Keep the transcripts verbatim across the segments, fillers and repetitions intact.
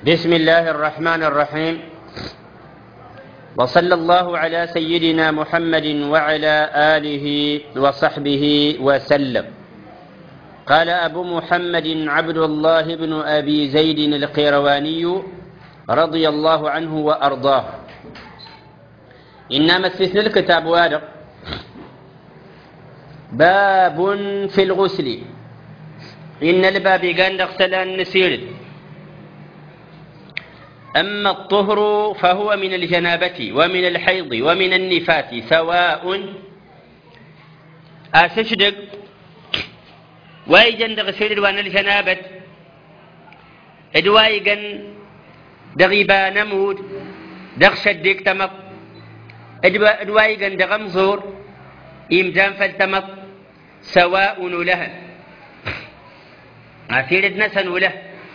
بسم الله الرحمن الرحيم، وصلى الله على سيدنا محمد وعلى آله وصحبه وسلم. قال أبو محمد عبد الله بن أبي زيد القيرواني رضي الله عنه وأرضاه: إنما استثنى الكتاب وادق باب في الغسل. إن الباب قال اغسلان نسير. أما الطهر فهو من الجنابة ومن الحيض ومن النفاس سواء أسشدق وايجن دغسير وان الجنابة ادوايجن دغيبا نمود دغشدق تمط ادوايجن دغمزور إمدان فالتمط سواء له أسير نسن له.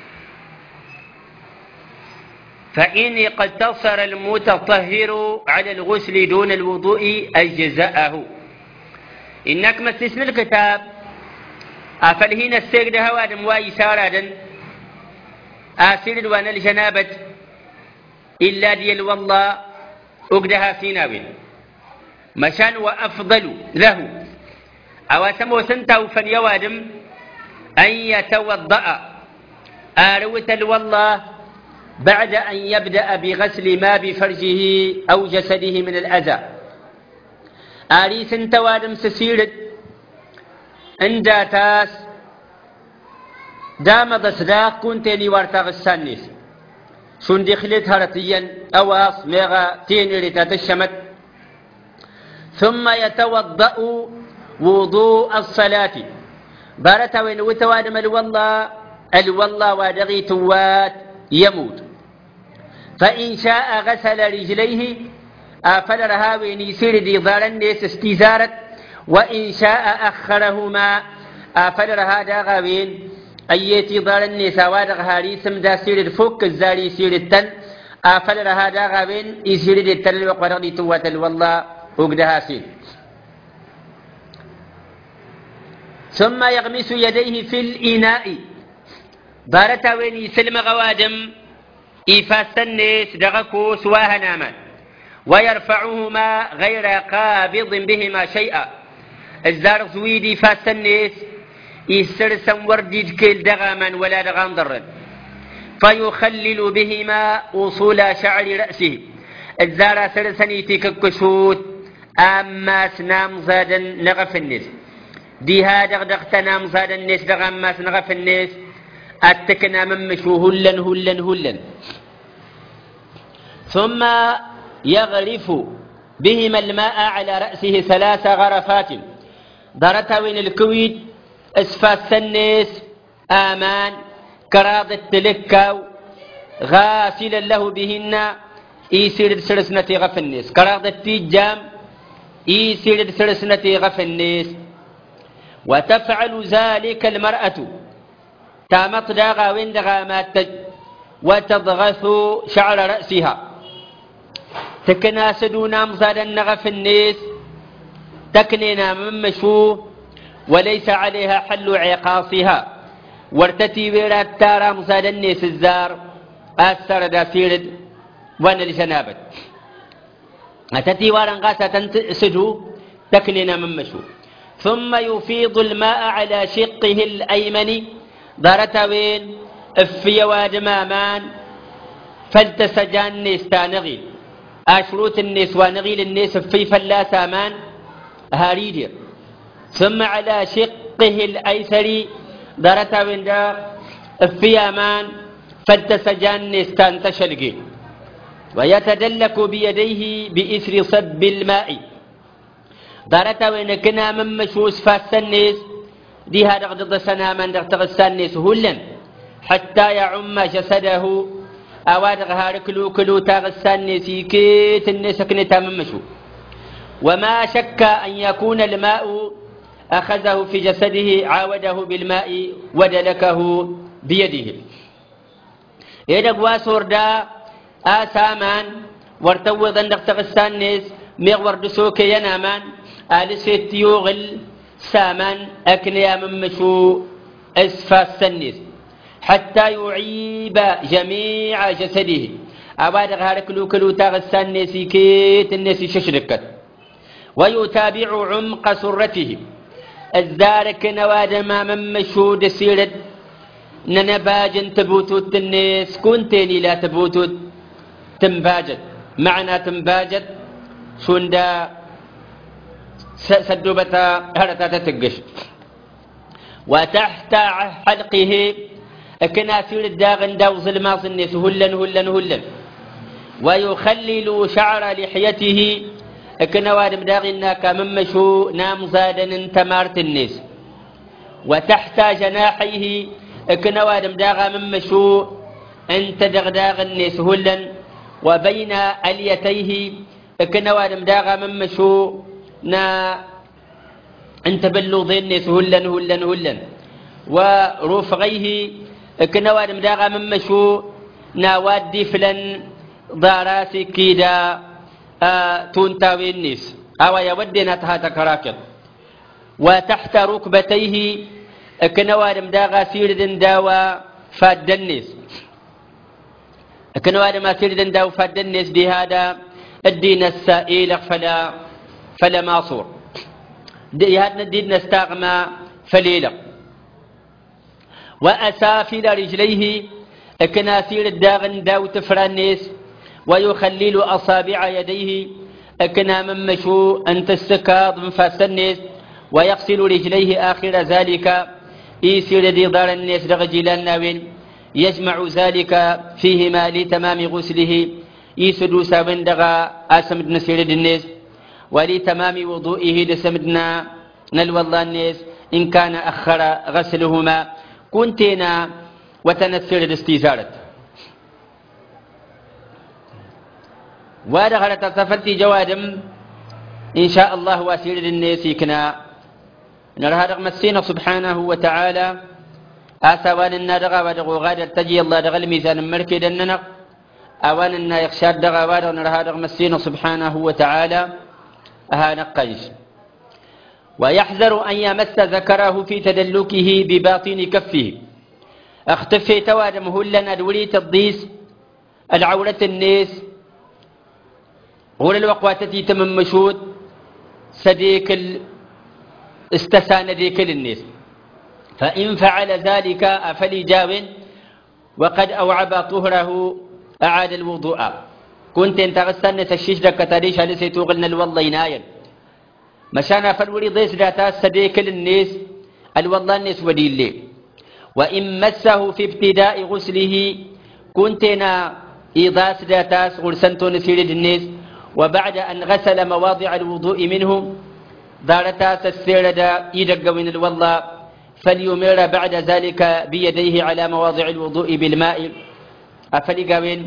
فإن اقتصر المتطهر على الغسل دون الوضوء أجزأه. إنك ما استثنى الكتاب أفلهين السجد هواد مواي سارادا آسر وان الجنابة إلا ديال والله أقدها في ناوين مشان وأفضل له أو سمو سنته فليوادم أن يتوضأ آروة الوالله بعد أن يبدأ بغسل ما بفرجه أو جسده من الأذى. آريس توادم سسيرد إن جاتاس دام ضصداق كنت لي وارتاغ السانيس شون دخلت هرتيا أواص ميغا تيني لتتشمت ثم يتوضأ وضوء الصلاة بارتا وين وتوادم الوالله الوالله ودغي توات يموت. فإن شاء غسل رجليه أفل رهاوين يسير دي ضارنيس استزارت، وإن شاء أخرهما أفل رها داغاوين أيتي ضارنيس وادغ هاريسم دا سير الفك الزاري يسير التل أفل رها داغاوين يسير دي التل وقرغ توات والله أقدها سير. ثم يغمس يديه في الإناء بارتا وين يسلم غوادم إيفاس الناس دغكو سواها ناما ويرفعهما غير قابض بهما شيئا. الزار زويدي فاس الناس يسرسم وردي كيل دغاما ولا دغام ضرا فيخلل بهما أصول شعر رأسه. الزار سرسني تككشوت أما سنام زادا نغف الناس ديها دغدغت نام زادا الناس دغام ماس نغف الناس أتكنا ممشو هلا هلا هلا. ثم يغرف بهما الماء على رأسه ثلاث غرفات درتا وين الكويد اسفاس الناس آمان كراض التلكاو غاسلا له بهن يسير سرسنة غف الناس كراض التيجام يسير سرسنة غف الناس. وتفعل ذلك المرأة تامت داغا وين دغا ماتج وتضغث شعر رأسها تكناسدو نام زادا نغف الناس تكنينا من مشو وليس عليها حل عقاصها وارتتي ويرات تارا مزادا الناس الزار أثر داسيرد وان الجنابت أتتي وارنغاسة تنسجو تكنينا من مشو. ثم يفيض الماء على شقه الأيمن دارتا وين في وادمامان فلتسجان نيس تانغيل أشروت الناس ونغيل الناس في فلاسامان هاريدير. ثم على شقه الأيسر دارتا وين دا في أمان فلتسجان نيس تانتشلقي. ويتدلك بيديه بإثر صب الماء دارتا وين كنا من مشوس فاسنيس دي هذا قد سنا من تغسل سهلا حتى يعم جسده أوادغ هاركلو كلو تغسل سيكيت الناس كنتا ممشو. وما شك أن يكون الماء أخذه في جسده عاوده بالماء ودلكه بيده. إذا قواسور دا آسامان وارتوض أن تغسل ناس مغور دسوك ينامان آلسيت يوغل سامان أكنيا ممشو أسفا السنس حتى يعيب جميع جسده أباد غارك لو كلو تغسان نسي كيت النسي ششركت ويتابع عمق سرته الزارك نواد ما من مشهود سيرد ننباجن تبوتوت الناس كنتني لا تبوتوت تنباجت معنى تنباجت سوندا سدوبتا هرتا تتقش وتحت حلقه كنا سير الداغن داوز الماص الناس هلن هلن هلن ويخلل شعر لحيته كنا وادم داغنا كممشو نام زادن تمارت الناس وتحت جناحيه كنا وادم داغا ممشو انت دغداغ الناس هلن وبين اليتيه كنا وادم داغا ممشو نا انت بلوضين الناس هلن هلن هلن ورفغيه كنا وادم داغا ممشو نا وادي فلن ضاراسي كيدا آه تونتاوي الناس أو يودنا تهاتا كراكب وتحت ركبتيه كنوادم داغا سيردن داوا فاد الناس كنوادم سيردن داوا فاد الناس بهذا الدين السائل فلا فلا ماصور هذا الدين نستغمى فليلة وأسافل رجليه كناسير الداغن داو تفرى الناس ويخلل أصابع يديه أكنا من مشو أن تستكاض من فاس الناس ويغسل رجليه آخر ذلك يسير دي دار الناس رجل الناوين يجمع ذلك فيهما لتمام غسله يسدو سابن دغا أسمد نسير الناس ولتمام وضوئه لسمدنا نلوى الله الناس إن كان أخر غسلهما كنتنا وتنسر الاستيزارة ودخلت تفلتي جوادم إن شاء الله واسير الناس يكنا نرها رغم السين سبحانه وتعالى آسوان النادغة ودغو غادر تجي الله دغل ميزان مركد الننق أوان النا يخشاد دغا ودغ نرها رغم السين سبحانه وتعالى أها نقيش ويحذر أن يمس ذكره في تدلكه بباطن كفه اختفي توادم هلنا دولي تضيس العورة الناس ولا الوقواتتي تم مشهود سديك استسان ديك للناس فإن فعل ذلك فليجاو وقد أوعب طهره أعاد الوضوء كنت انت غسلنا تشيش لك تاريش هل سيتوغلنا الوالله ينايل مشانا فالولي ضيس ذاتا سديك للناس الوالله الناس ودي الليل وإن مسه في ابتداء غسله كنتنا إضاس ذاتاس غرسنتو نسير الناس وبعد أن غسل مواضع الوضوء منه دارتاس السيردة يدق من الوضع فليمر بعد ذلك بيديه على مواضع الوضوء بالماء أفلقاوين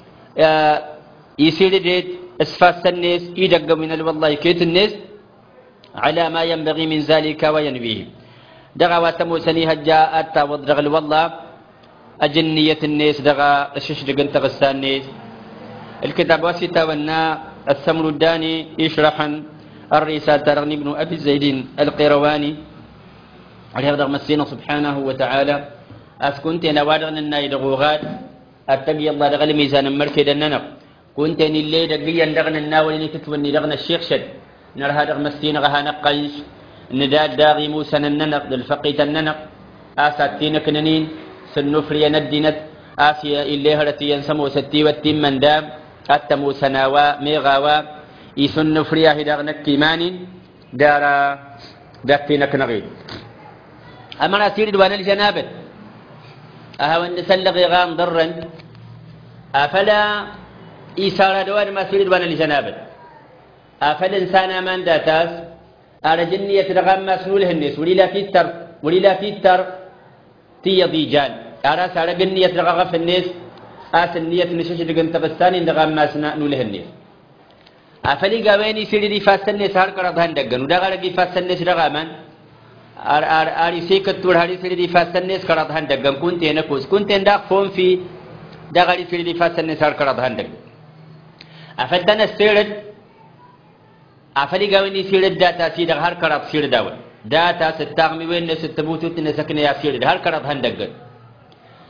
يسير ديت اسفاس الناس يدق من الوضع يكيت الناس على ما ينبغي من ذلك وينبيه دغا واتمو سنيها جاءت وضرغ الوضع أجنية الناس دغا الششرق انتغسان الناس الكتاب واسطة والنا الثمر الداني يشرحا الرسالة رغني بن أبي زيد القيرواني عليه رغم السين سبحانه وتعالى أسكنت أنا وادغن النايد غوغات أتقي الله دغل ميزان مركد الننق كنت أني اللي دقيا دغن الناولي نكتوني دغن الشيخ شد نرها رغم السين غها نقيش نداد داغي موسى الننق للفقيت الننق آساتين كننين سنفري ندنت آسيا اللي هرتي ينسمو ستي والتيم من دام أتمو سناوا ميغاوا يسن فريا هداغنك كيماني دارا داكتينك نغيد أما نسير دوان الجنابة أهو أن سلغي غام ضرا أفلا إيسار دوان ما سير دوان الجنابة أفلا إنسان من داتاس على جنية رغم ما سنوله الناس وليلا في التر وليلا في التر تيضي جان أراس على جنية رغم في الناس آس النية نشش دقن تغستاني رغم ما سنوله الناس أفلي قواني سيري فاسن الناس هار كرد هندقن ودا غرقي فاسن الناس رغمان ار ار ار سيكت تور هاري سيري فاسن الناس كرد هندقن كنت هنا كوز كنت هندق فون في دا غري سيري فاسن الناس هار كرد هندق أفدنا السيرد أفلي قواني سيرد داتا سيدا هار كرد سيرد داول داتا ستغمي وين ستبوتو تنسكن يا سيرد هار كرد هندقن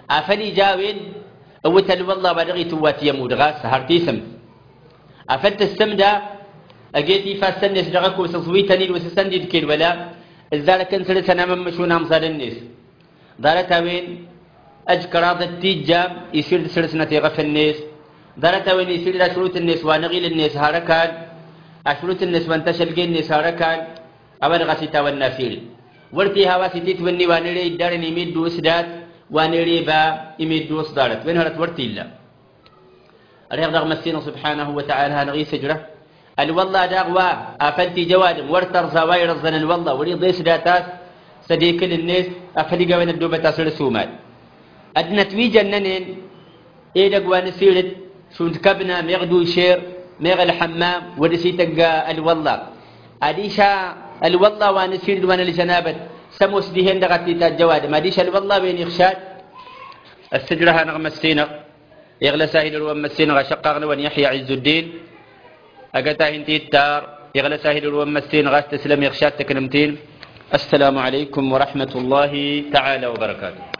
أفلي جاوين أوتل والله بدغي توات يمود غاس هرتي ثم أفلت السمدة أجيتي فاستنس دغكو سصويتني وسسندد كيل ولا الزالة كنسلت أنا ممشونا مصار الناس دارتها وين أجكراض التيجام يصير سلسلة غف الناس دارتها وين يصير شروط الناس ونغيل الناس هاركان أشروط الناس وانتشل جين الناس هاركان أبن غسيتا والنافيل ورتي هوا ستيت وني وانري دارني يمد وسدات وانري با يمد وسدارت وين هرت ورتي الله الرياض رغم السين سبحانه وتعالى نغي سجرة الوالله داغوا أفلتي جوادم ورتر زواير الظن الوالله وريض سداتات صديق الناس أفلي وين الدوبة تصل السومات أدنى تويجا ننين إيه دقوا نسيرت شونت كبنا ميغدو شير ميغ الحمام ورسيتك الوالله أديشا الوالله وانسير وانا لجنابت سموس ديهن دغتي الجواد ما ديش الوالله بين يخشاد السجرة نغم السينق يغلى ساهل الوم السينق شقاغنا ون يحيى عز الدين أقتا هنتي التار يغلى ساهل الوم السينق تسلم يخشاد تكلمتين السلام عليكم ورحمة الله تعالى وبركاته.